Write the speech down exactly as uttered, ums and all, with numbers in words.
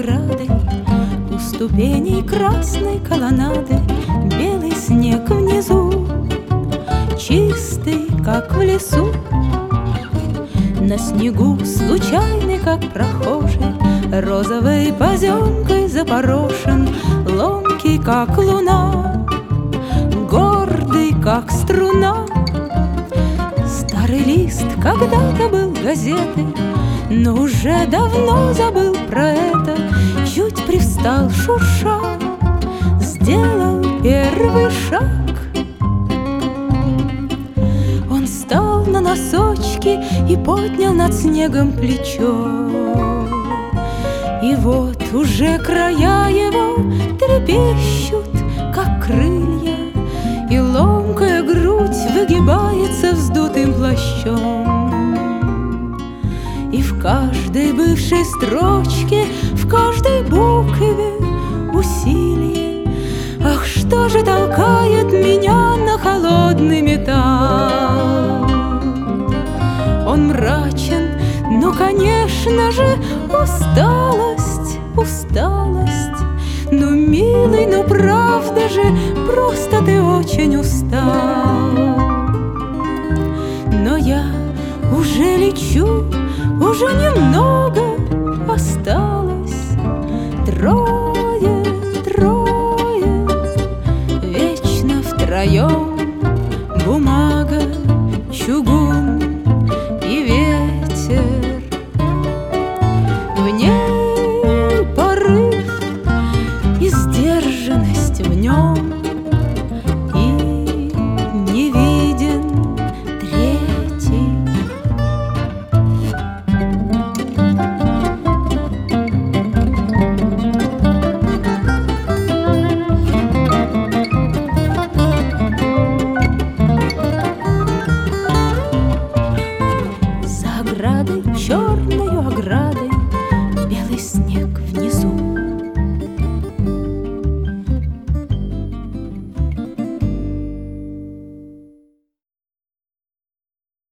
оградой, у ступеней красной колоннады белый снег внизу, чистый, как в лесу. На снегу случайный, как прохожий, розовой поземкой запорошен, ломкий, как луна, гордый, как струна. Старый лист когда-то был газетой, но уже давно забыл про это. Чуть привстал, шурша, сделал первый шаг. Он встал на носочки и поднял над снегом плечо. И вот уже края его трепещут, как крылья, и ломкая грудь выгибается вздутым плащом. И в каждой бывшей строчке, в каждой букве усилие. Ах, что же толкает меня на холодный металл? Он мрачен, но, конечно же, усталость, усталость. Ну, милый, ну, правда же, просто ты очень устал. Но я уже лечу, уже немного осталось. Трое, трое, вечно втроем. Бумага, чугун и ветер. В ней порыв и сдержанность в нем, и не виден третий. За оградой, черною оградой, белый снег в